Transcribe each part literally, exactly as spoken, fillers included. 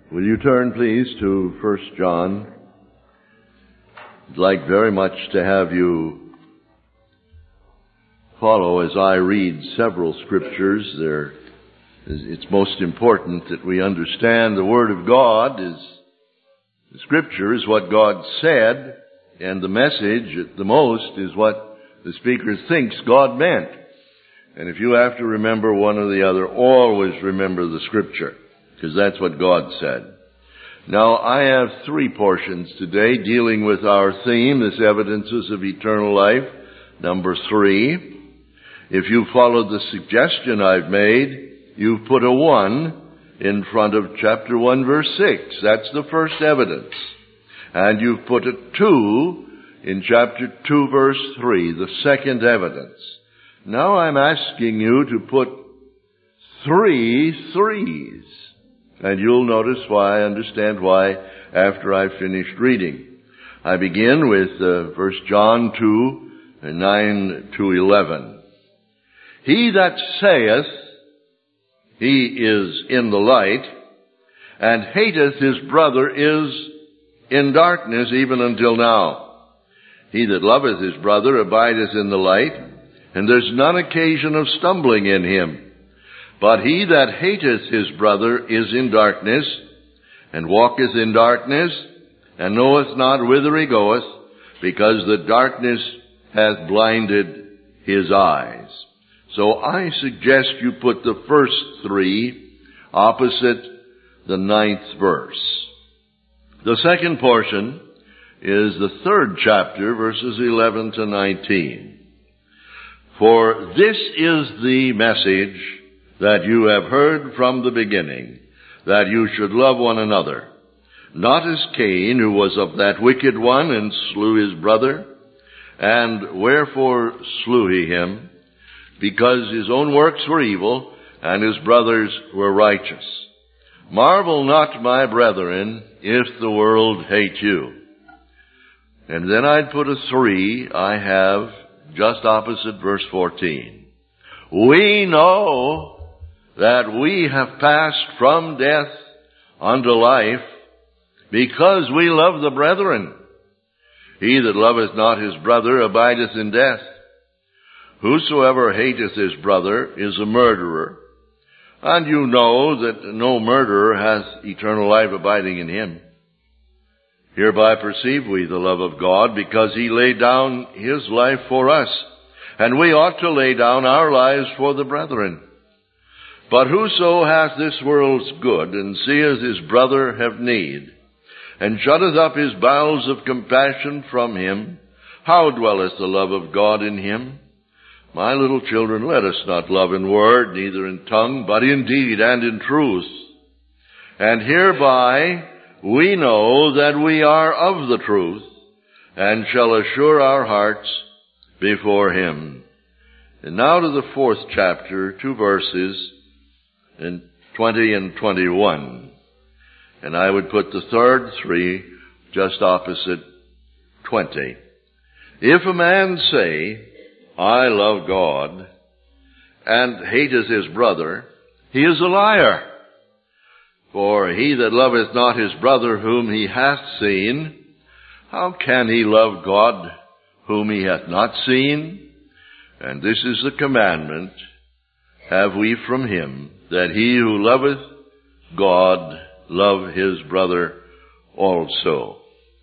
Will you turn, please, to First John? I'd like very much to have you follow as I read several scriptures. There, it's most important that we understand the Word of God. Is the Scripture is what God said, and the message, at the most, is what the speaker thinks God meant. And if you have to remember one or the other, always remember the Scripture, because that's what God said. Now, I have three portions today dealing with our theme, this evidences of eternal life, number three. If you followed the suggestion I've made, you've put a one in front of chapter one, verse six. That's the first evidence. And you've put a two in chapter two, verse three, the second evidence. Now I'm asking you to put three threes. And you'll notice why, understand why, after I've finished reading. I begin with uh, First John two, nine to eleven. He that saith he is in the light, and hateth his brother, is in darkness even until now. He that loveth his brother abideth in the light, and there's none occasion of stumbling in him. But he that hateth his brother is in darkness, and walketh in darkness, and knoweth not whither he goeth, because the darkness hath blinded his eyes. So I suggest you put the first three opposite the ninth verse. The second portion is the third chapter, verses eleven to nineteen. For this is the message that you have heard from the beginning, that you should love one another. Not as Cain, who was of that wicked one, and slew his brother. And wherefore slew he him? Because his own works were evil, and his brother's were righteous. Marvel not, my brethren, if the world hate you. And then I'd put a three I have just opposite verse fourteen. We know that we have passed from death unto life, because we love the brethren. He that loveth not his brother abideth in death. Whosoever hateth his brother is a murderer, and you know that no murderer hath eternal life abiding in him. Hereby perceive we the love of God, because he laid down his life for us, and we ought to lay down our lives for the brethren. But whoso hath this world's good, and seeth his brother have need, and shutteth up his bowels of compassion from him, how dwelleth the love of God in him? My little children, let us not love in word, neither in tongue, but in deed and in truth. And hereby we know that we are of the truth, and shall assure our hearts before him. And now to the fourth chapter, two verses, in twenty and twenty-one. And I would put the third three just opposite twenty. If a man say, I love God, and hateth his brother, he is a liar. For he that loveth not his brother whom he hath seen, how can he love God whom he hath not seen? And this is the commandment, have we from him, that he who loveth God love his brother also.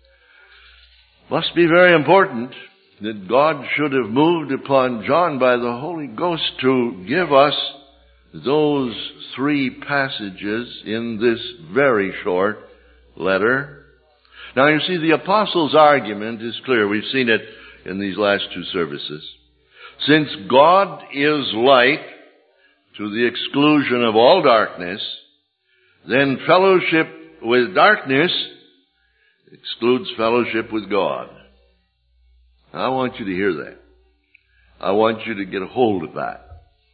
Must be very important that God should have moved upon John by the Holy Ghost to give us those three passages in this very short letter. Now you see, the apostle's argument is clear. We've seen it in these last two services. Since God is light, to the exclusion of all darkness, then fellowship with darkness excludes fellowship with God. I want you to hear that. I want you to get a hold of that.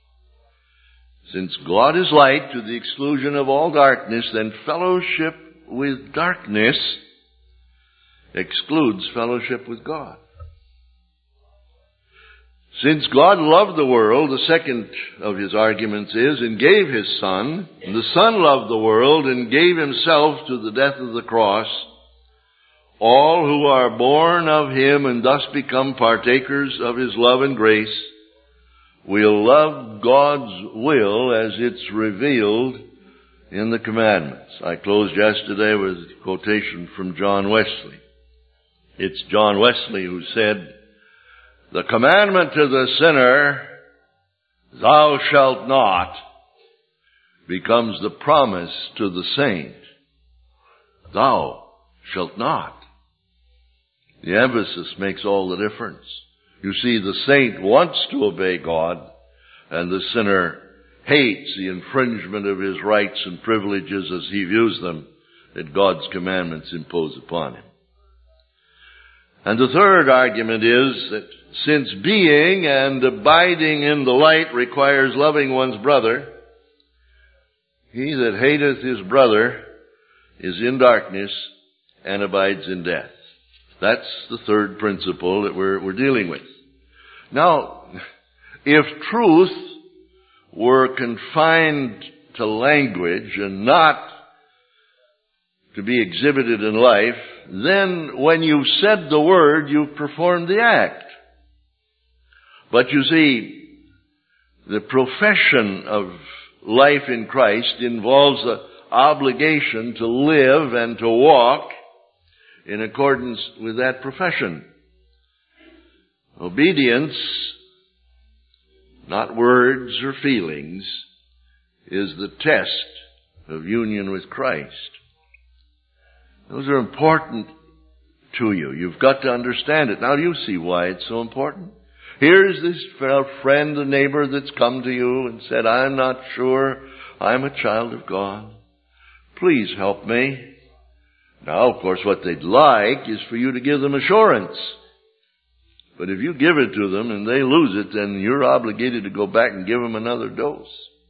Since God is light to the exclusion of all darkness, then fellowship with darkness excludes fellowship with God. Since God loved the world, the second of his arguments is, and gave his Son, and the Son loved the world and gave himself to the death of the cross, all who are born of him and thus become partakers of his love and grace will love God's will as it's revealed in the commandments. I closed yesterday with a quotation from John Wesley. It's John Wesley who said, "The commandment to the sinner, 'Thou shalt not,' becomes the promise to the saint, 'Thou shalt not.'" The emphasis makes all the difference. You see, the saint wants to obey God, and the sinner hates the infringement of his rights and privileges as he views them that God's commandments impose upon him. And the third argument is that since being and abiding in the light requires loving one's brother, he that hateth his brother is in darkness and abides in death. That's the third principle that we're, we're dealing with. Now, if truth were confined to language and not to be exhibited in life, then when you said the word, you performed the act. But you see, the profession of life in Christ involves the obligation to live and to walk in accordance with that profession. Obedience, not words or feelings, is the test of union with Christ. Those are important to you. You've got to understand it. Now you see why it's so important. Here's this friend, a neighbor that's come to you and said, "I'm not sure I'm a child of God. Please help me." Now, of course, what they'd like is for you to give them assurance. But if you give it to them and they lose it, then you're obligated to go back and give them another dose.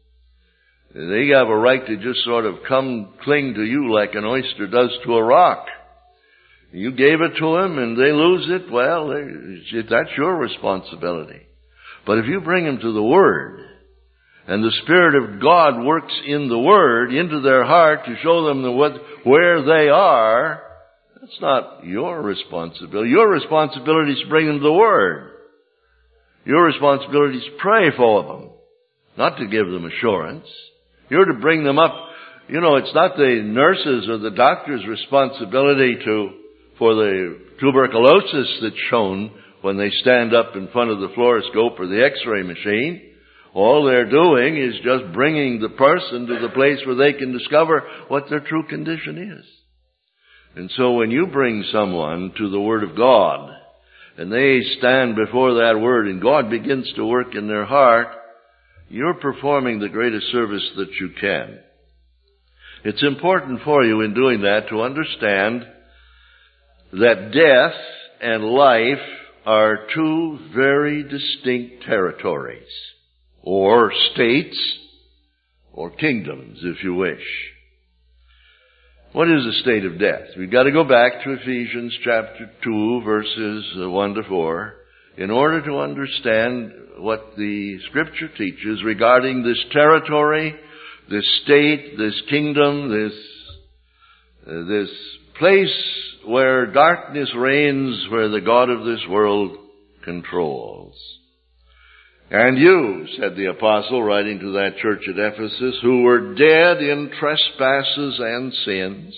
They have a right to just sort of come cling to you like an oyster does to a rock. You gave it to them and they lose it, well, that's your responsibility. But if you bring them to the Word, and the Spirit of God works in the Word into their heart to show them the, what, where they are, that's not your responsibility. Your responsibility is to bring them to the Word. Your responsibility is to pray for them, not to give them assurance. You're to bring them up. You know, it's not the nurse's or the doctor's responsibility to for the tuberculosis that's shown when they stand up in front of the fluoroscope or the x-ray machine. All they're doing is just bringing the person to the place where they can discover what their true condition is. And so when you bring someone to the Word of God, and they stand before that Word, and God begins to work in their heart, you're performing the greatest service that you can. It's important for you in doing that to understand that death and life are two very distinct territories, or states, or kingdoms, if you wish. What is the state of death? We've got to go back to Ephesians chapter two, verses one to four, in order to understand what the Scripture teaches regarding this territory, this state, this kingdom, this, uh, this place where darkness reigns, where the God of this world controls. "And you," said the apostle, writing to that church at Ephesus, "who were dead in trespasses and sins,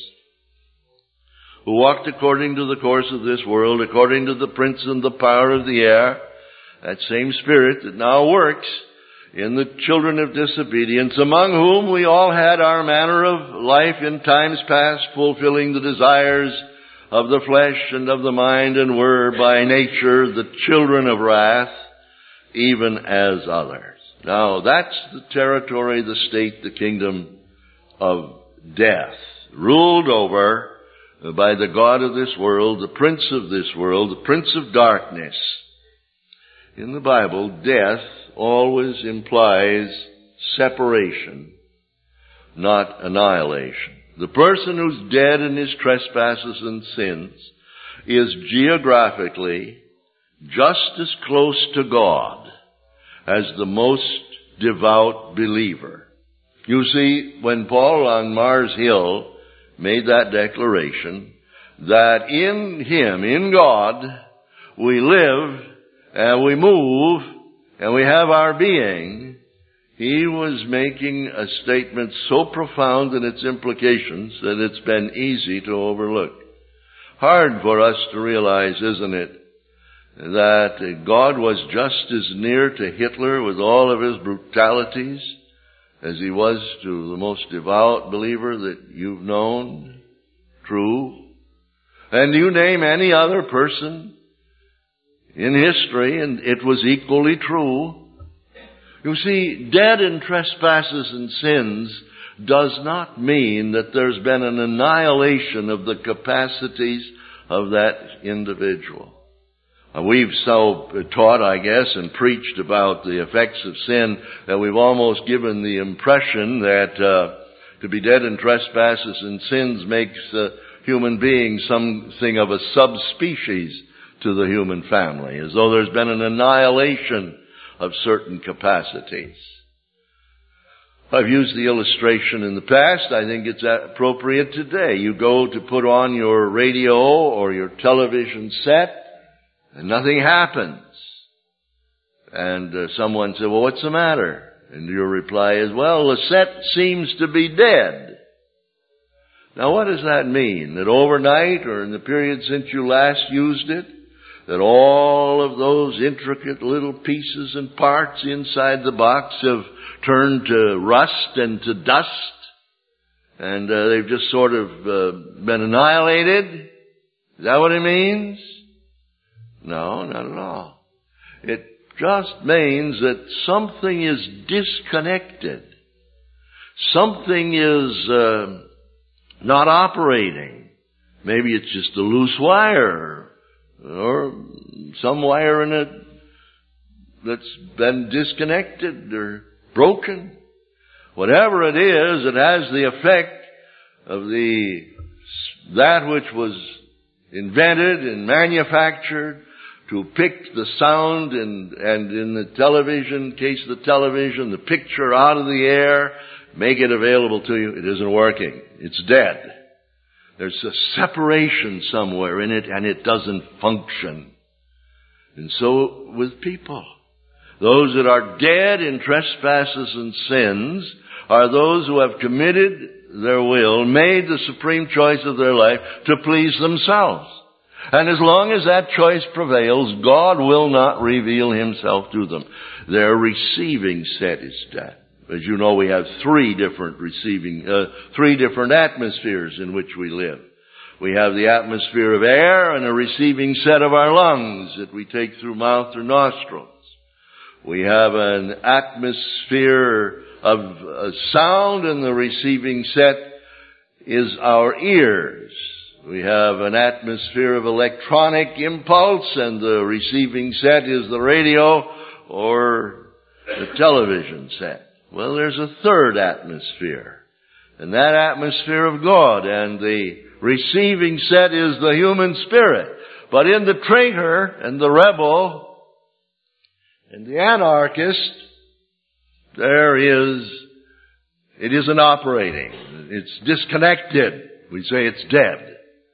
who walked according to the course of this world, according to the prince and the power of the air," that same spirit that now works in the children of disobedience, "among whom we all had our manner of life in times past, fulfilling the desires of the flesh and of the mind, and were by nature the children of wrath, even as others." Now, that's the territory, the state, the kingdom of death, ruled over by the God of this world, the prince of this world, the prince of darkness. In the Bible, death always implies separation, not annihilation. The person who's dead in his trespasses and sins is geographically just as close to God as the most devout believer. You see, when Paul on Mars Hill made that declaration, that in Him, in God, we live and we move and we have our being, he was making a statement so profound in its implications that it's been easy to overlook. Hard for us to realize, isn't it, that God was just as near to Hitler with all of his brutalities as He was to the most devout believer that you've known? True. And you name any other person in history, and it was equally true. You see, dead in trespasses and sins does not mean that there's been an annihilation of the capacities of that individual. Uh, we've so taught, I guess, and preached about the effects of sin that we've almost given the impression that uh, to be dead in trespasses and sins makes a human being something of a subspecies to the human family, as though there's been an annihilation of certain capacities. I've used the illustration in the past. I think it's appropriate today. You go to put on your radio or your television set, and nothing happens. And uh, someone said, well, what's the matter? And your reply is, well, the set seems to be dead. Now, what does that mean? That overnight or in the period since you last used it, that all of those intricate little pieces and parts inside the box have turned to rust and to dust, and uh, they've just sort of uh, been annihilated? Is that what it means? No, not at all. It just means that something is disconnected. Something is uh, not operating. Maybe it's just a loose wire, or some wire in it that's been disconnected or broken. Whatever it is, it has the effect of the that which was invented and manufactured to pick the sound and, and in the television, case of the television, the picture out of the air, make it available to you. It isn't working. It's dead. There's a separation somewhere in it, and it doesn't function. And so with people. Those that are dead in trespasses and sins are those who have committed their will, made the supreme choice of their life to please themselves. And as long as that choice prevails, God will not reveal Himself to them. Their receiving set is dead. As you know, we have three different receiving, uh, three different atmospheres in which we live. We have the atmosphere of air and a receiving set of our lungs that we take through mouth or nostrils. We have an atmosphere of uh, sound, and the receiving set is our ears. We have an atmosphere of electronic impulse, and the receiving set is the radio or the television set. Well, there's a third atmosphere, and that atmosphere of God, and the receiving set is the human spirit. But in the traitor and the rebel and the anarchist, there is, it isn't operating. It's disconnected. We say it's dead.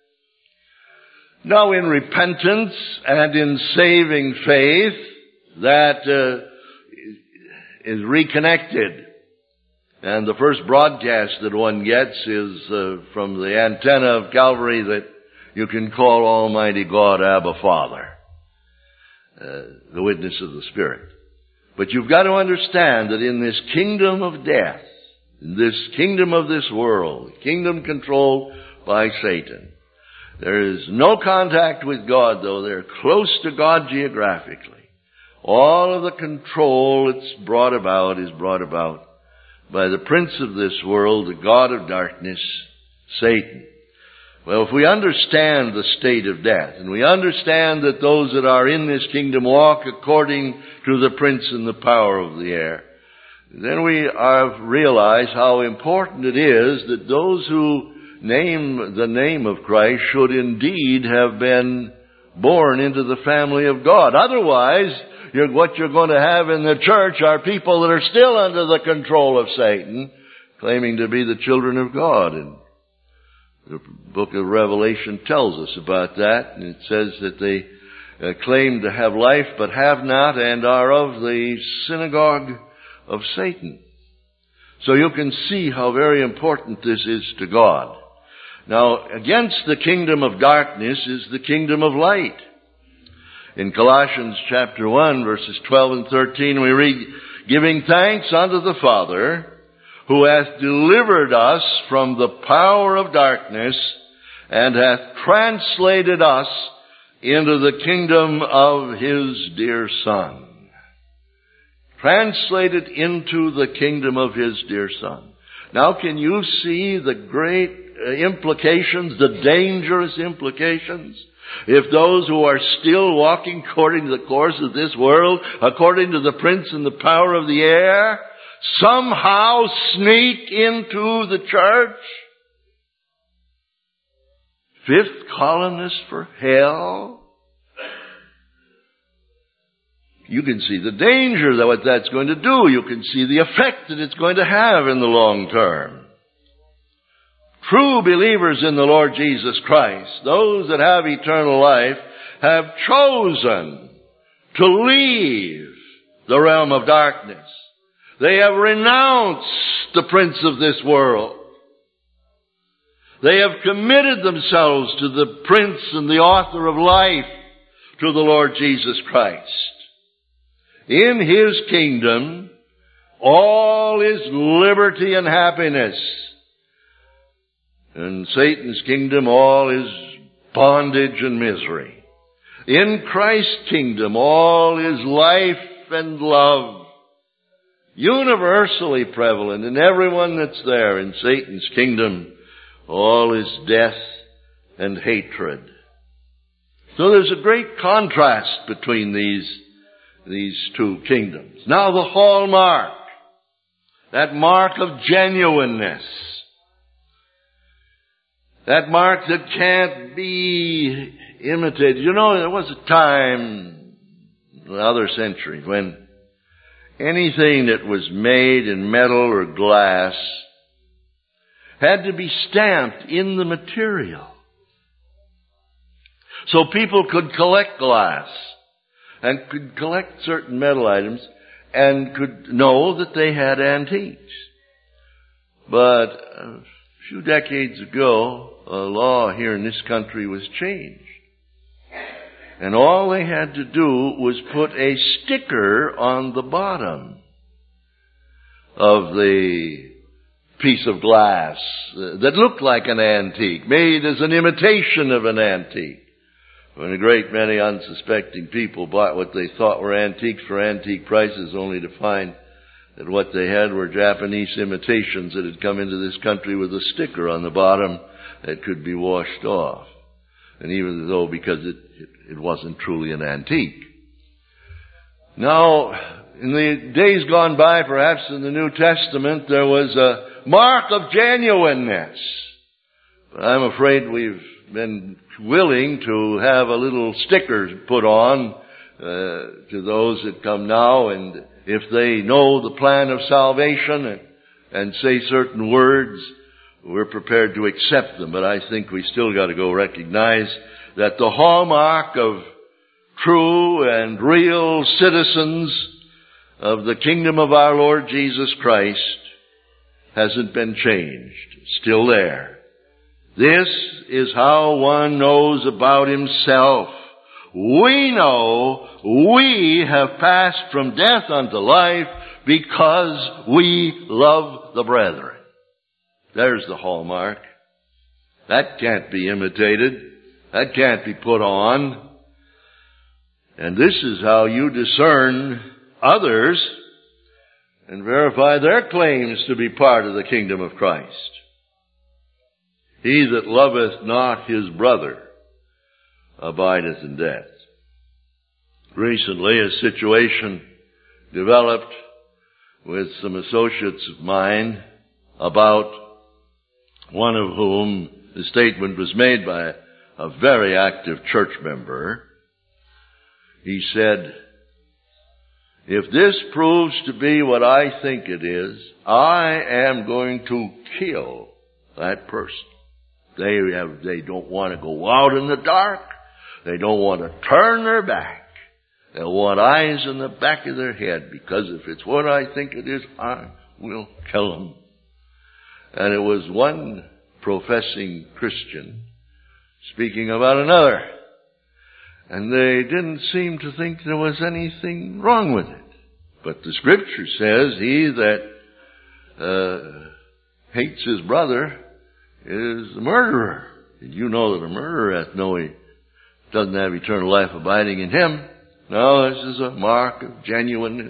Now, in repentance and in saving faith, that uh, is reconnected. And the first broadcast that one gets is uh, from the antenna of Calvary that you can call Almighty God Abba Father, uh, the witness of the Spirit. But you've got to understand that in this kingdom of death, in this kingdom of this world, kingdom controlled by Satan, there is no contact with God, though they're close to God geographically. All of the control that's brought about is brought about by the prince of this world, the god of darkness, Satan. Well, if we understand the state of death, and we understand that those that are in this kingdom walk according to the prince and the power of the air, then we have realized how important it is that those who name the name of Christ should indeed have been born into the family of God. Otherwise, you're, what you're going to have in the church are people that are still under the control of Satan, claiming to be the children of God. And the book of Revelation tells us about that. And it says that they uh, claim to have life but have not, and are of the synagogue of Satan. So you can see how very important this is to God. Now, against the kingdom of darkness is the kingdom of light. In Colossians chapter one, verses twelve and thirteen, we read, "Giving thanks unto the Father, who hath delivered us from the power of darkness, and hath translated us into the kingdom of His dear Son." Translated into the kingdom of His dear Son. Now can you see the great implications, the dangerous implications? If those who are still walking according to the course of this world, according to the prince and the power of the air, somehow sneak into the church, fifth columnist for hell, you can see the danger that what that's going to do. You can see the effect that it's going to have in the long term. True believers in the Lord Jesus Christ, those that have eternal life, have chosen to leave the realm of darkness. They have renounced the prince of this world. They have committed themselves to the prince and the author of life, to the Lord Jesus Christ. In His kingdom, all is liberty and happiness. In Satan's kingdom, all is bondage and misery. In Christ's kingdom, all is life and love. Universally prevalent in everyone that's there. In Satan's kingdom, all is death and hatred. So there's a great contrast between these These two kingdoms. Now the hallmark, that mark of genuineness, that mark that can't be imitated. You know, there was a time in the other century when anything that was made in metal or glass had to be stamped in the material. So people could collect glass and could collect certain metal items and could know that they had antiques. But a few decades ago, a law here in this country was changed. And all they had to do was put a sticker on the bottom of the piece of glass that looked like an antique, made as an imitation of an antique. When a great many unsuspecting people bought what they thought were antiques for antique prices, only to find that what they had were Japanese imitations that had come into this country with a sticker on the bottom that could be washed off. And even though, because it, it, it wasn't truly an antique. Now, in the days gone by, perhaps in the New Testament, there was a mark of genuineness. But I'm afraid we've been willing to have a little sticker put on uh, to those that come now, and if they know the plan of salvation and, and say certain words, we're prepared to accept them. But I think we still got to go recognize that the hallmark of true and real citizens of the kingdom of our Lord Jesus Christ hasn't been changed. It's still there. This is how one knows about himself. We know we have passed from death unto life because we love the brethren. There's the hallmark. That can't be imitated. That can't be put on. And this is how you discern others and verify their claims to be part of the kingdom of Christ. He that loveth not his brother abideth in death. Recently, a situation developed with some associates of mine, about one of whom the statement was made by a very active church member, He said, if this proves to be what I think it is, I am going to kill that person. They have, they don't want to go out in the dark. They don't want to turn their back. They want eyes in the back of their head, because if it's what I think it is, I will kill them. And it was one professing Christian speaking about another. And they didn't seem to think there was anything wrong with it. But the Scripture says, he that uh, hates his brother is a murderer. And you know that a murderer hath no, he doesn't have eternal life abiding in him. No, this is a mark of genuineness.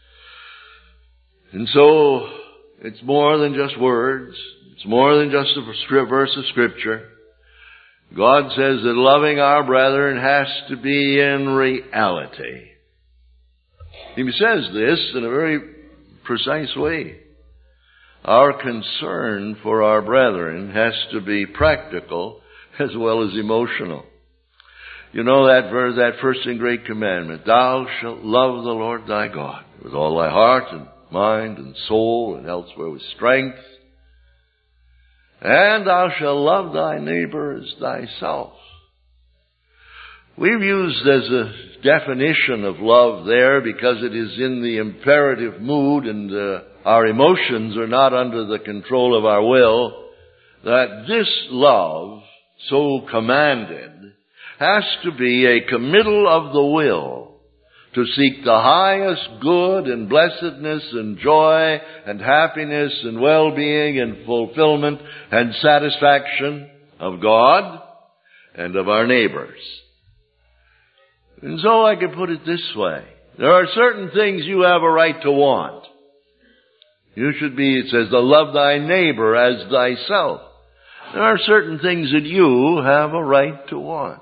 And so, it's more than just words. It's more than just a verse of Scripture. God says that loving our brethren has to be in reality. He says this in a very precise way. Our concern for our brethren has to be practical as well as emotional. You know that verse, that first and great commandment, thou shalt love the Lord thy God with all thy heart and mind and soul and elsewhere with strength. And thou shalt love thy neighbor as thyself. We've used as a definition of love there because it is in the imperative mood and uh, our emotions are not under the control of our will, that this love, so commanded, has to be a committal of the will to seek the highest good and blessedness and joy and happiness and well-being and fulfillment and satisfaction of God and of our neighbors. And so I can put it this way. There are certain things you have a right to want. You should be, it says, to love thy neighbor as thyself. There are certain things that you have a right to want.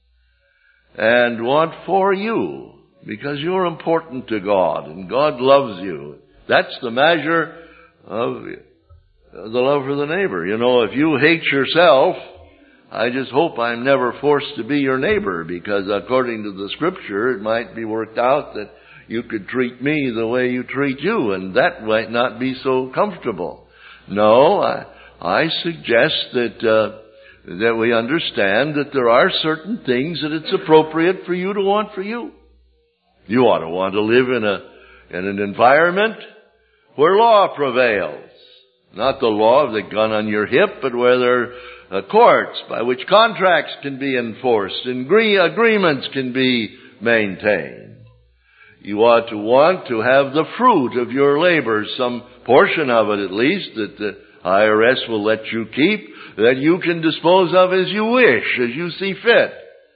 And want for you. Because you're important to God and God loves you. That's the measure of the love for the neighbor. You know, if you hate yourself, I just hope I'm never forced to be your neighbor, because according to the Scripture, it might be worked out that you could treat me the way you treat you, and that might not be so comfortable. No, I, I suggest that uh, that we understand that there are certain things that it's appropriate for you to want for you. You ought to want to live in a in an environment where law prevails. Not the law of the gun on your hip, but where there are courts by which contracts can be enforced and agree, agreements can be maintained. You ought to want to have the fruit of your labor, some portion of it at least, that the I R S will let you keep, that you can dispose of as you wish, as you see fit.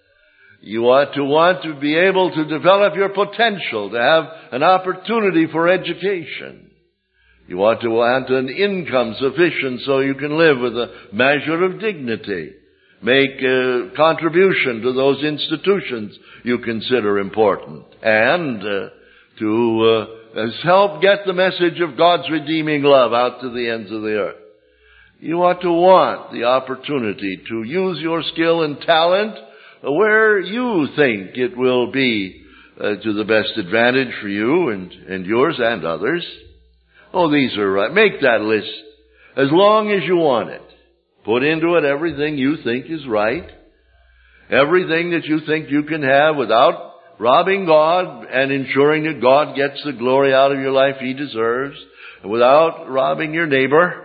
You ought to want to be able to develop your potential, to have an opportunity for education. You ought to want an income sufficient so you can live with a measure of dignity. Make a contribution to those institutions you consider important. And uh, to uh, help get the message of God's redeeming love out to the ends of the earth. You ought to want the opportunity to use your skill and talent where you think it will be uh, to the best advantage for you and, and yours and others. Oh, these are right. Make that list as long as you want it. Put into it everything you think is right. Everything that you think you can have without robbing God and ensuring that God gets the glory out of your life He deserves. And without robbing your neighbor.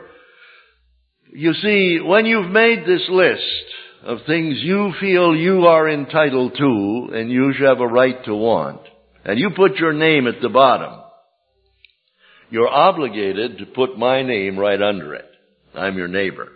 You see, when you've made this list of things you feel you are entitled to and you should have a right to want, and you put your name at the bottom, you're obligated to put my name right under it. I'm your neighbor.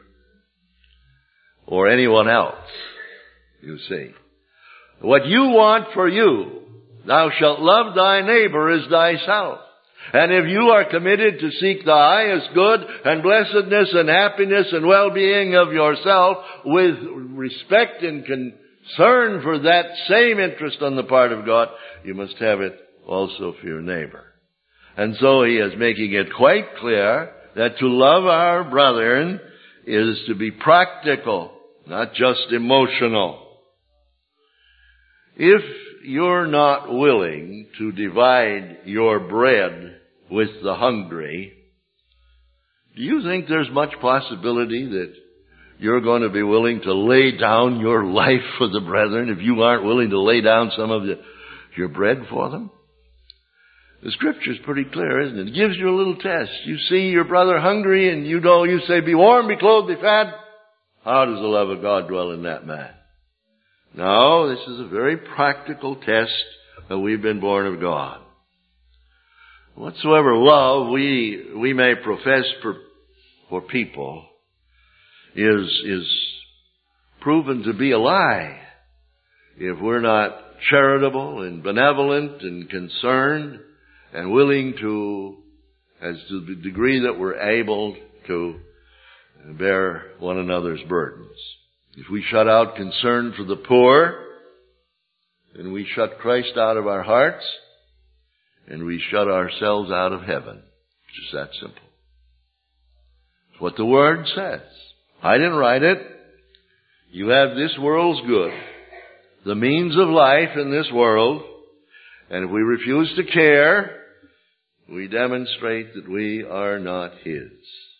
Or anyone else, you see. What you want for you, thou shalt love thy neighbor as thyself. And if you are committed to seek the highest good and blessedness and happiness and well-being of yourself with respect and concern for that same interest on the part of God, you must have it also for your neighbor. And so he is making it quite clear that to love our brethren is to be practical, not just emotional. If you're not willing to divide your bread with the hungry, do you think there's much possibility that you're going to be willing to lay down your life for the brethren if you aren't willing to lay down some of the, your bread for them? The Scripture's pretty clear, isn't it? It gives you a little test. You see your brother hungry and you know, you say, be warm, be clothed, be fed. How does the love of God dwell in that man? No, this is a very practical test that we've been born of God. Whatsoever love we, we may profess for, for people is, is proven to be a lie if we're not charitable and benevolent and concerned and willing to, as to the degree that we're able to bear one another's burdens. If we shut out concern for the poor, then we shut Christ out of our hearts, and we shut ourselves out of heaven. It's just that simple. It's what the Word says. I didn't write it. You have this world's good, the means of life in this world, and if we refuse to care, we demonstrate that we are not His.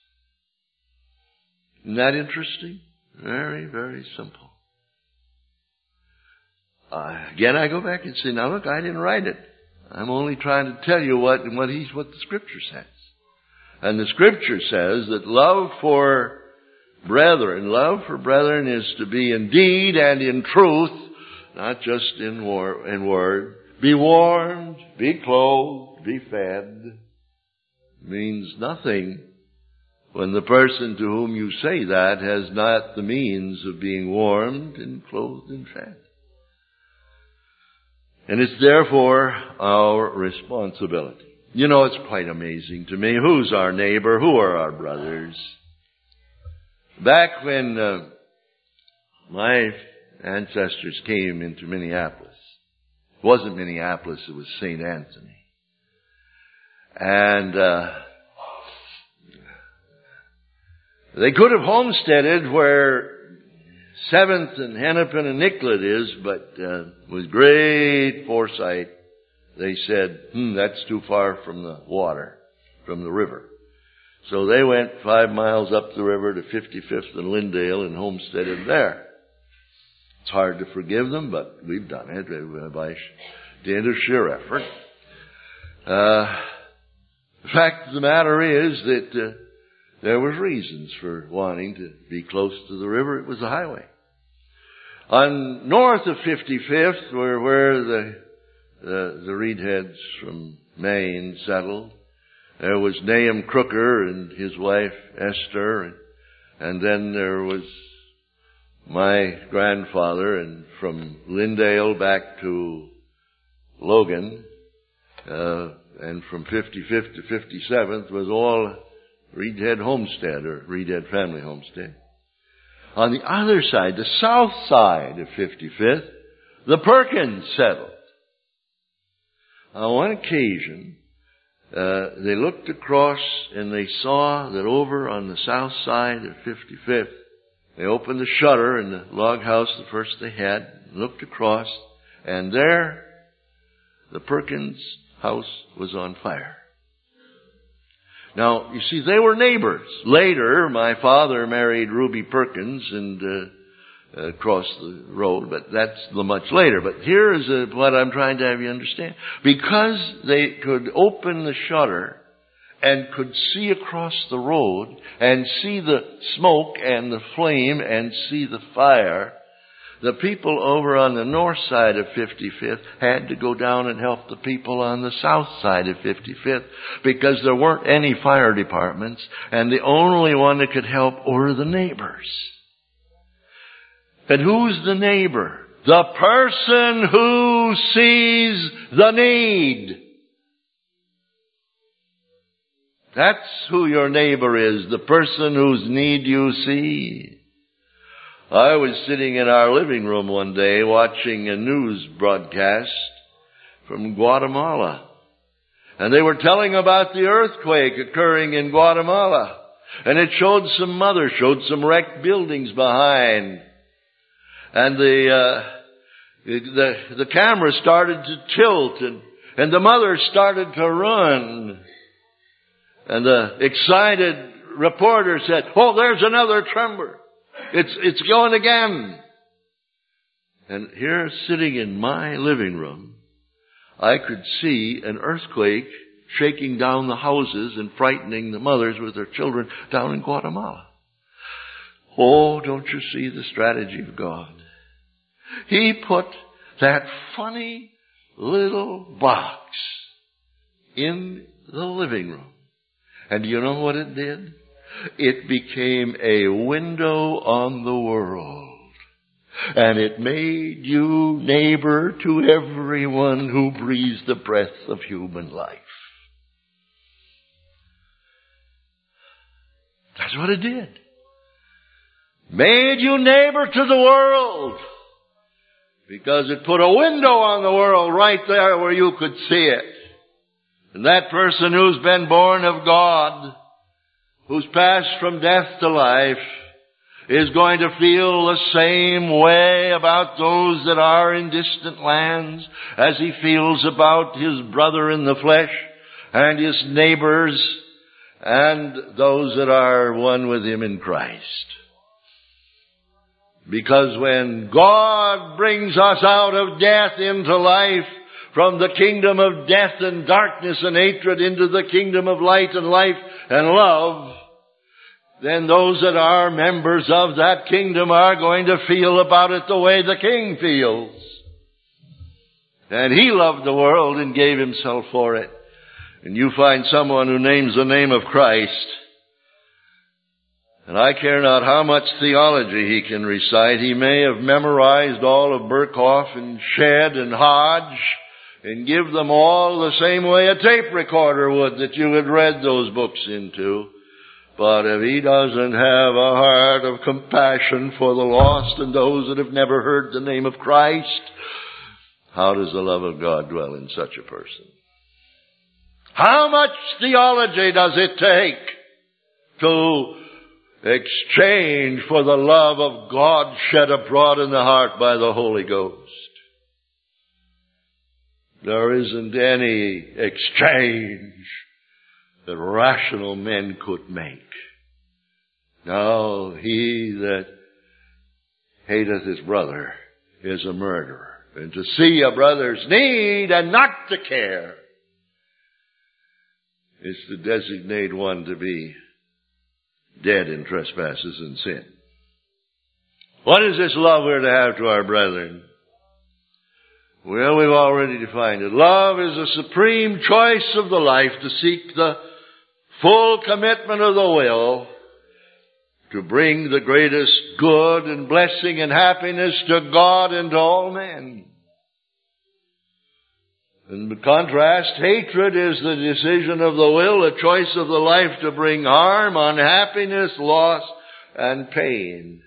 Isn't that interesting? Very, very simple. Uh, again, I go back and say, now look, I didn't write it. I'm only trying to tell you what, what, he's, what the Scripture says. And the Scripture says that love for brethren, love for brethren is to be in deed and in truth, not just in, war, in word. Be warmed, be clothed, be fed. Means nothing when the person to whom you say that has not the means of being warmed and clothed and fed. And it's therefore our responsibility. You know, it's quite amazing to me. Who's our neighbor? Who are our brothers? Back when uh, my ancestors came into Minneapolis, it wasn't Minneapolis, it was Saint Anthony. And uh, they could have homesteaded where Seventh and Hennepin and Nicollet is, but uh, with great foresight, they said, hmm, that's too far from the water, from the river. So they went five miles up the river to fifty-fifth and Lyndale and homesteaded there. It's hard to forgive them, but we've done it by the end of sheer effort. Uh, the fact of the matter is that uh, there was reasons for wanting to be close to the river. It was a highway. On north of fifty-fifth, where, where the, the, the Reedheads from Maine settled, there was Nahum Crooker and his wife Esther, and, and then there was my grandfather, and from Lyndale back to Logan, uh, and from fifty-fifth to fifty-seventh was all Reedhead Homestead, or Reedhead Family Homestead. On the other side, the south side of fifty-fifth, the Perkins settled. On one occasion, uh, they looked across and they saw that over on the south side of fifty-fifth, they opened the shutter in the log house, the first they had, looked across, and there, the Perkins house was on fire. Now, you see, they were neighbors. Later, my father married Ruby Perkins and uh, uh, crossed the road, but that's much later. But here is uh, what I'm trying to have you understand. Because they could open the shutter and could see across the road and see the smoke and the flame and see the fire, the people over on the north side of fifty-fifth had to go down and help the people on the south side of fifty-fifth because there weren't any fire departments, and the only one that could help were the neighbors. And who's the neighbor? The person who sees the need. That's who your neighbor is, the person whose need you see. I was sitting in our living room one day watching a news broadcast from Guatemala. And they were telling about the earthquake occurring in Guatemala. And it showed some mother, showed some wrecked buildings behind. And the, uh, The, the camera started to tilt, and, and the mother started to run. And the excited reporter said, "Oh, there's another tremor. It's, it's going again." And here, sitting in my living room, I could see an earthquake shaking down the houses and frightening the mothers with their children down in Guatemala. Oh, don't you see the strategy of God? He put that funny little box in the living room. And do you know what it did? It became a window on the world. And it made you neighbor to everyone who breathes the breath of human life. That's what it did. Made you neighbor to the world. Because it put a window on the world right there where you could see it. And that person who's been born of God, who's passed from death to life, is going to feel the same way about those that are in distant lands as he feels about his brother in the flesh and his neighbors and those that are one with him in Christ. Because when God brings us out of death into life, from the kingdom of death and darkness and hatred into the kingdom of light and life and love, then those that are members of that kingdom are going to feel about it the way the King feels. And He loved the world and gave Himself for it. And you find someone who names the name of Christ, and I care not how much theology he can recite. He may have memorized all of Berkhoff and Shedd and Hodge and give them all the same way a tape recorder would that you had read those books into. But if he doesn't have a heart of compassion for the lost and those that have never heard the name of Christ, how does the love of God dwell in such a person? How much theology does it take to exchange for the love of God shed abroad in the heart by the Holy Ghost? There isn't any exchange that rational men could make. Now, he that hateth his brother is a murderer. And to see a brother's need and not to care is to designate one to be dead in trespasses and sin. What is this love we're to have to our brethren? Well, we've already defined it. Love is a supreme choice of the life to seek the full commitment of the will to bring the greatest good and blessing and happiness to God and to all men. In contrast, hatred is the decision of the will, a choice of the life to bring harm, unhappiness, loss, and pain.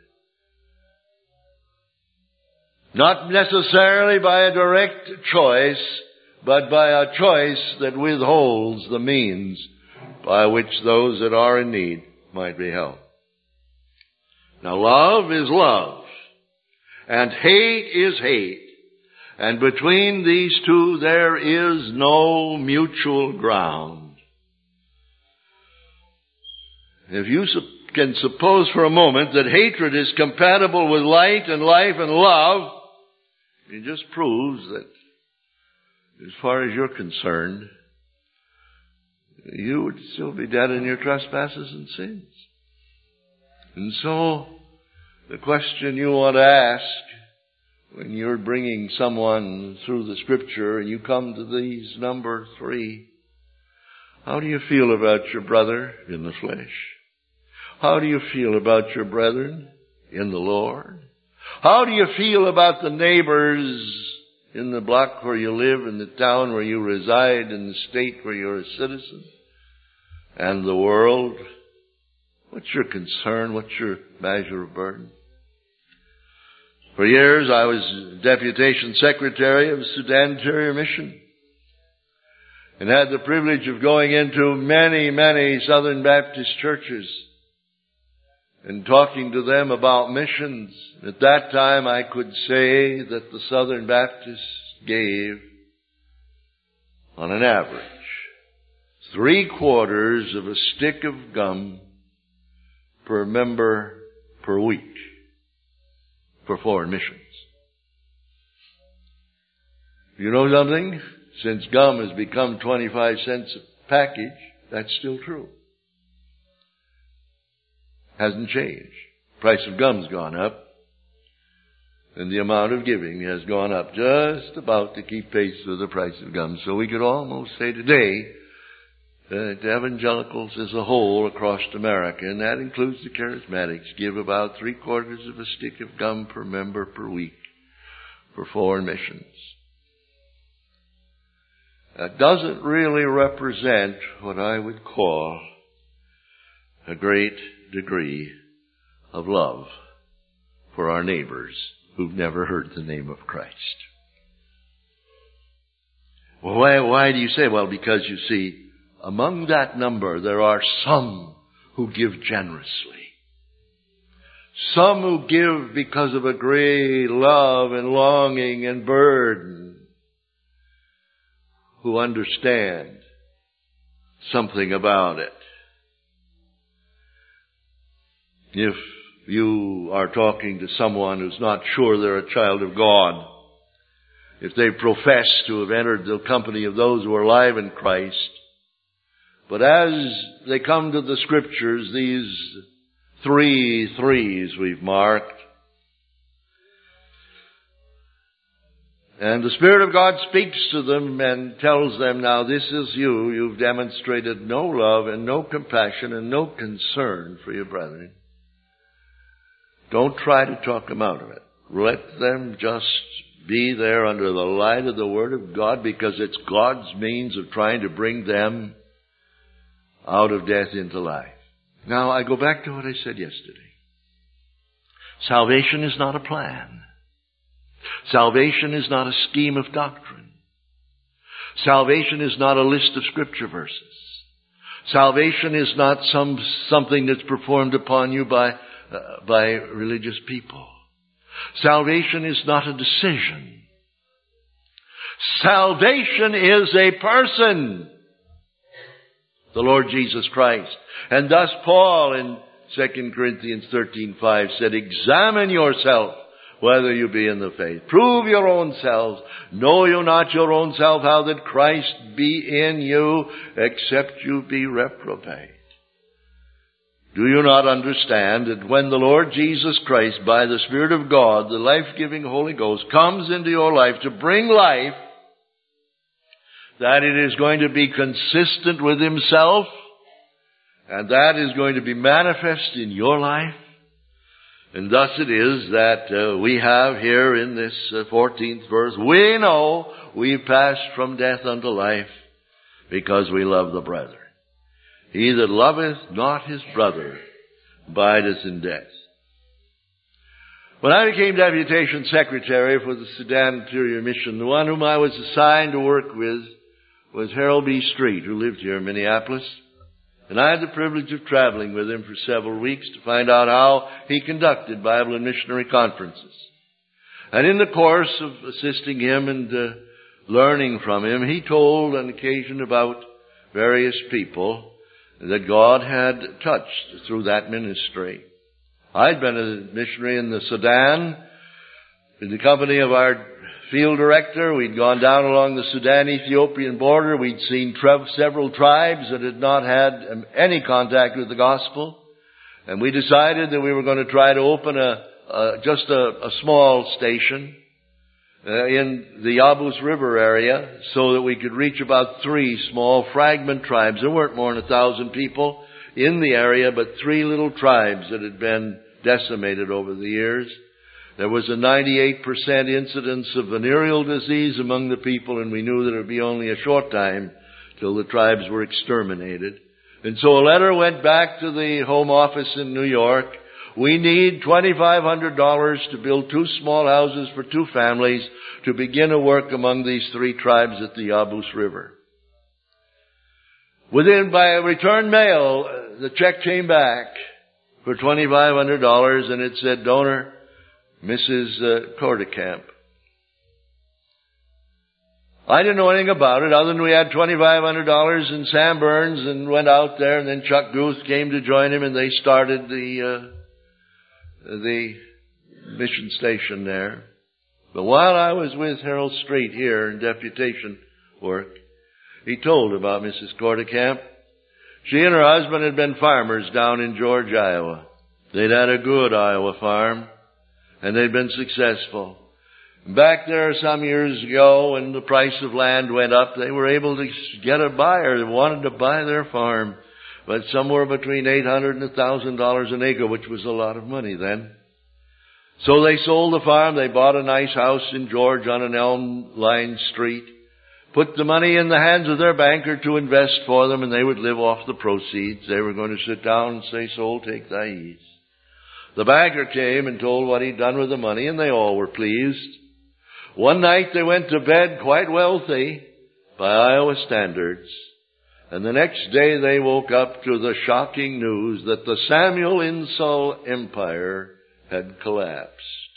Not necessarily by a direct choice, but by a choice that withholds the means by which those that are in need might be helped. Now, love is love, and hate is hate. And between these two, there is no mutual ground. If you can suppose for a moment that hatred is compatible with light and life and love, it just proves that, as far as you're concerned, you would still be dead in your trespasses and sins. And so, the question you want to ask when you're bringing someone through the Scripture and you come to these number three, how do you feel about your brother in the flesh? How do you feel about your brethren in the Lord? How do you feel about the neighbors in the block where you live, in the town where you reside, in the state where you're a citizen, and the world? What's your concern? What's your measure of burden? For years, I was deputation secretary of the Sudan Interior Mission and had the privilege of going into many, many Southern Baptist churches and talking to them about missions. At that time I could say that the Southern Baptists gave, on an average, three quarters of a stick of gum per member per week for foreign missions. You know something? Since gum has become twenty-five cents a package, that's still true. Hasn't changed. Price of gum's gone up, and the amount of giving has gone up just about to keep pace with the price of gum. So we could almost say today that evangelicals as a whole across America, and that includes the charismatics, give about three quarters of a stick of gum per member per week for foreign missions. That doesn't really represent what I would call a great degree of love for our neighbors who've never heard the name of Christ. Well, why, why do you say? Well, because you see, among that number there are some who give generously. Some who give because of a great love and longing and burden, who understand something about it. If you are talking to someone who's not sure they're a child of God, if they profess to have entered the company of those who are alive in Christ, but as they come to the Scriptures, these three threes we've marked, and the Spirit of God speaks to them and tells them, now this is you. You've demonstrated no love and no compassion and no concern for your brethren. Don't try to talk them out of it. Let them just be there under the light of the Word of God, because it's God's means of trying to bring them out of death into life. Now, I go back to what I said yesterday. Salvation is not a plan. Salvation is not a scheme of doctrine. Salvation is not a list of scripture verses. Salvation is not some something that's performed upon you by uh, by religious people. Salvation is not a decision. Salvation is a person, the Lord Jesus Christ. And thus Paul in Second Corinthians thirteen five said, examine yourself whether you be in the faith. Prove your own selves. Know you not your own self how that Christ be in you, except you be reprobate. Do you not understand that when the Lord Jesus Christ, by the Spirit of God, the life-giving Holy Ghost, comes into your life to bring life, that it is going to be consistent with Himself, and that is going to be manifest in your life? And thus it is that uh, we have here in this uh, fourteenth verse, we know we passed from death unto life because we love the brethren. He that loveth not his brother abideth in death. When I became deputation secretary for the Sudan Interior Mission, the one whom I was assigned to work with was Harold B. Street, who lived here in Minneapolis. And I had the privilege of traveling with him for several weeks to find out how he conducted Bible and missionary conferences. And in the course of assisting him and uh, learning from him, he told on occasion about various people that God had touched through that ministry. I'd been a missionary in the Sudan in the company of our field director. We'd gone down along the Sudan-Ethiopian border. We'd seen tre- several tribes that had not had um, any contact with the gospel. And we decided that we were going to try to open a, uh, just a, a small station uh, in the Yabus River area so that we could reach about three small fragment tribes. There weren't more than a thousand people in the area, but three little tribes that had been decimated over the years. There was a ninety-eight percent incidence of venereal disease among the people, and we knew that it would be only a short time till the tribes were exterminated. And so a letter went back to the Home Office in New York. We need twenty-five hundred dollars to build two small houses for two families to begin a work among these three tribes at the Yabus River. Within, by a return mail, the check came back for twenty-five hundred dollars, and it said donor Missus Uh, Kortecamp. I didn't know anything about it other than we had twenty-five hundred dollars, and Sam Burns and went out there, and then Chuck Guth came to join him, and they started the uh, the mission station there. But while I was with Harold Street here in deputation work, he told about Missus Kortecamp. She and her husband had been farmers down in George, Iowa. They'd had a good Iowa farm, and they'd been successful. Back there some years ago, when the price of land went up, they were able to get a buyer that wanted to buy their farm, but somewhere between eight hundred dollars and one thousand dollars an acre, which was a lot of money then. So they sold the farm. They bought a nice house in George on an elm-lined street, put the money in the hands of their banker to invest for them, and they would live off the proceeds. They were going to sit down and say, "Soul, take thy ease." The banker came and told what he'd done with the money, and they all were pleased. One night they went to bed quite wealthy by Iowa standards, and the next day they woke up to the shocking news that the Samuel Insull Empire had collapsed.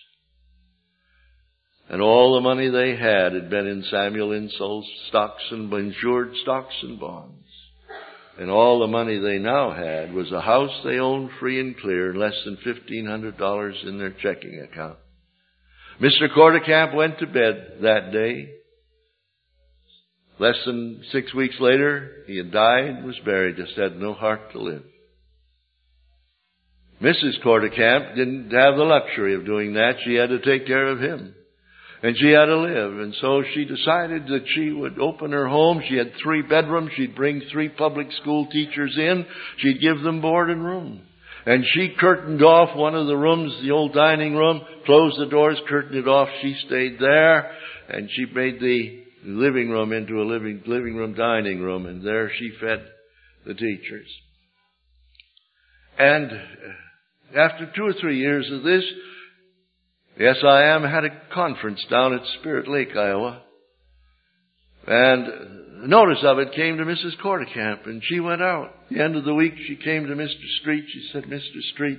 And all the money they had had been in Samuel Insull's stocks and insured stocks and bonds. And all the money they now had was a house they owned free and clear and less than fifteen hundred dollars in their checking account. Mister Kortecamp went to bed that day. Less than six weeks later, he had died and was buried, just had no heart to live. Missus Kortecamp didn't have the luxury of doing that. She had to take care of him. And she had to live. And so she decided that she would open her home. She had three bedrooms. She'd bring three public school teachers in. She'd give them board and room. And she curtained off one of the rooms, the old dining room, closed the doors, curtained it off. She stayed there, and she made the living room into a living, living room dining room, and there she fed the teachers. And after two or three years of this, Yes, I Am had a conference down at Spirit Lake, Iowa. And notice of it came to Missus Kortecamp, and she went out. At the end of the week, she came to Mister Street. She said, "Mister Street,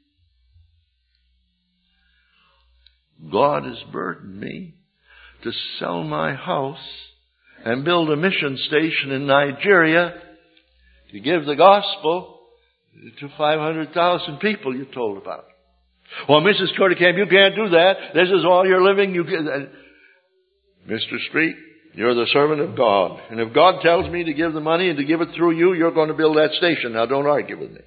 God has burdened me to sell my house and build a mission station in Nigeria to give the gospel to five hundred thousand people you told about." "Well, Missus Kortecamp, you can't do that. This is all you're living. You can... Mister Street, you're the servant of God. And if God tells me to give the money and to give it through you, you're going to build that station. Now, don't argue with me."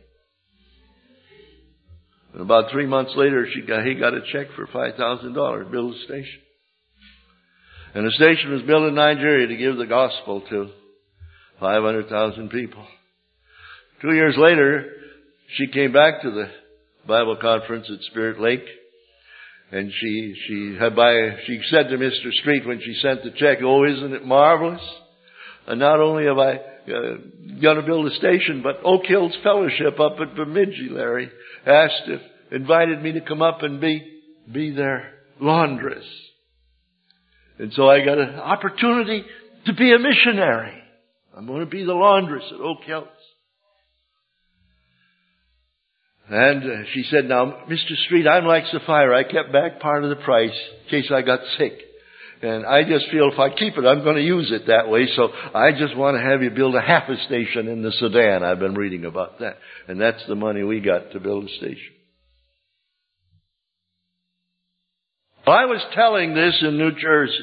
And about three months later, she got, he got a check for five thousand dollars to build a station. And the station was built in Nigeria to give the gospel to five hundred thousand people. Two years later, she came back to the Bible conference at Spirit Lake. And she, she had by, she said to Mister Street when she sent the check, "Oh, isn't it marvelous? And not only have I uh, going to build a station, but Oak Hills Fellowship up at Bemidji, Larry, asked if, invited me to come up and be, be their laundress. And so I got an opportunity to be a missionary. I'm going to be the laundress at Oak Hills." And uh, she said, "Now, Mister Street, I'm like Sapphira. I kept back part of the price in case I got sick. And I just feel if I keep it, I'm going to use it that way. So I just want to have you build a half a station in the Sudan." I've been reading about that. And that's the money we got to build a station. Well, I was telling this in New Jersey.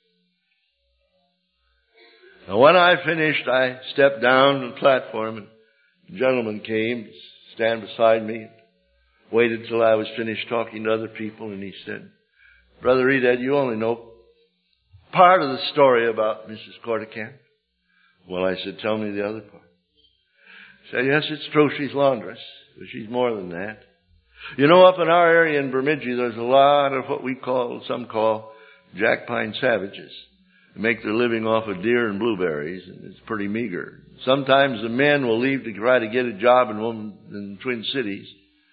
Now, when I finished, I stepped down the platform, and a gentleman came, stand beside me, waited till I was finished talking to other people, and he said, "Brother Edad, you only know part of the story about Missus Kortecamp." Well, I said, "Tell me the other part." He said, "Yes, it's true she's laundress, but she's more than that. You know, up in our area in Bemidji, there's a lot of what we call, some call, jack pine savages. They make their living off of deer and blueberries, and it's pretty meager. Sometimes the men will leave to try to get a job in one in Twin Cities.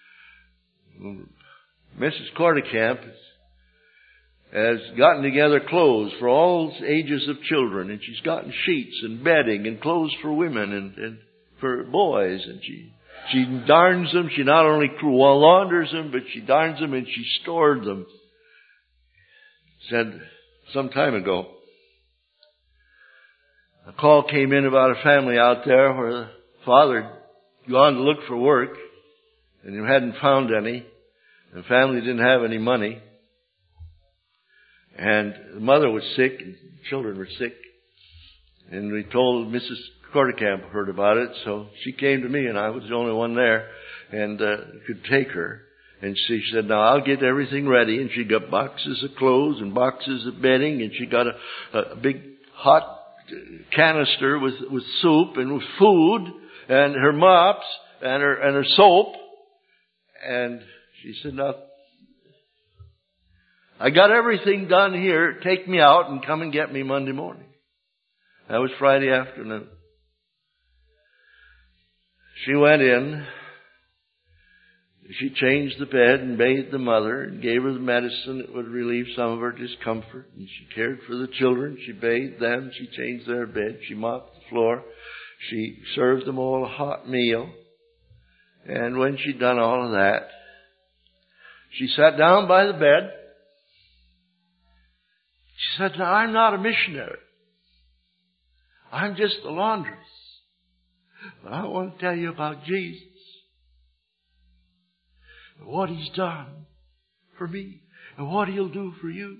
Missus Kortecamp has gotten together clothes for all ages of children, and she's gotten sheets and bedding and clothes for women and, and for boys, and she She darns them. She not only launders them, but she darns them and she stored them. Said some time ago, a call came in about a family out there where the father had gone to look for work and he hadn't found any. The family didn't have any money. And the mother was sick and the children were sick. And we told Missus Quartercamp heard about it, so she came to me and I was the only one there and uh, could take her. And she said, now I'll get everything ready. And she got boxes of clothes and boxes of bedding, and she got a, a big hot canister with, with soup and with food and her mops and her, and her soap. And she said, now, I got everything done here. Take me out and come and get me Monday morning. That was Friday afternoon. She went in. She changed the bed and bathed the mother and gave her the medicine that would relieve some of her discomfort. And she cared for the children. She bathed them. She changed their bed. She mopped the floor. She served them all a hot meal. And when she'd done all of that, she sat down by the bed. She said, now I'm not a missionary. I'm just a laundress. But I want to tell you about Jesus. What He's done for me and what He'll do for you.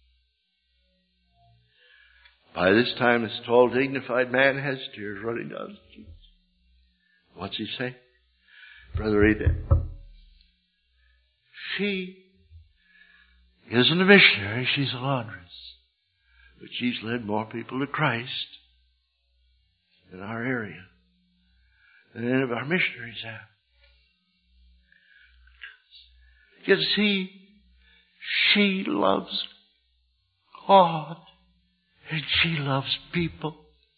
By this time, this tall, dignified man has tears running down his cheeks. What's he say? Brother, read that. She isn't a missionary, she's a laundress. But she's led more people to Christ in our area than any of our missionaries have. You see, she loves God and she loves people.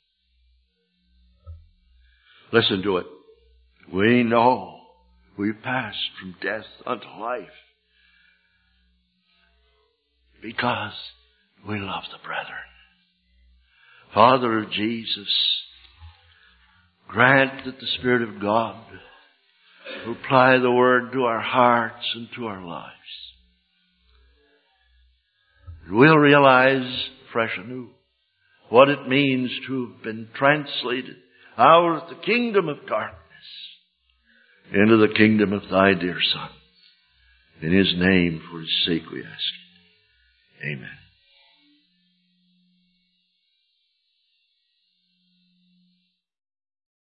Listen to it. We know we passed from death unto life because we love the brethren. Father of Jesus, grant that the Spirit of God will apply the Word to our hearts and to our lives. We'll realize fresh anew what it means to have been translated out of the kingdom of darkness into the kingdom of Thy dear Son. In His name, for His sake we ask it. Amen.